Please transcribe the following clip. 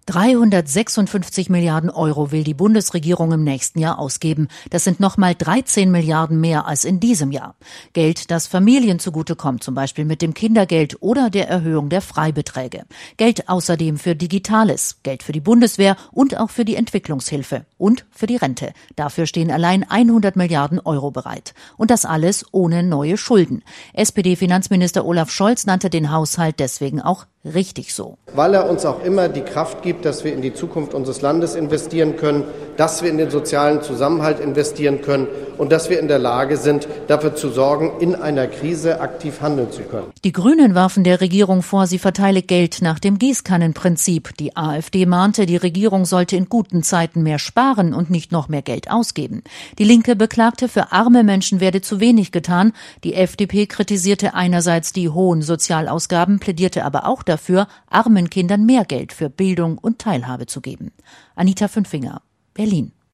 356 Milliarden Euro will die Bundesregierung im nächsten Jahr ausgeben. Das sind nochmal 13 Milliarden mehr als in diesem Jahr. Geld, das Familien zugutekommt, zum Beispiel mit dem Kindergeld oder der Erhöhung der Freibeträge. Geld außerdem für Digitales, Geld für die Bundeswehr und auch für die Entwicklungshilfe und für die Rente. Dafür stehen allein 100 Milliarden Euro bereit. Und das alles ohne neue Schulden. SPD-Finanzminister Olaf Scholz nannte den Haushalt deswegen auch richtig so. Weil er uns auch immer die Kraft gibt, dass wir in die Zukunft unseres Landes investieren können, dass wir in den sozialen Zusammenhalt investieren können und dass wir in der Lage sind, dafür zu sorgen, in einer Krise aktiv handeln zu können. Die Grünen warfen der Regierung vor, sie verteile Geld nach dem Gießkannenprinzip. Die AfD mahnte, die Regierung sollte in guten Zeiten mehr sparen und nicht noch mehr Geld ausgeben. Die Linke beklagte, für arme Menschen werde zu wenig getan. Die FDP kritisierte einerseits die hohen Sozialausgaben, plädierte aber auch dafür, armen Kindern mehr Geld für Bildung und Teilhabe zu geben. Anita Fünfinger, Berlin.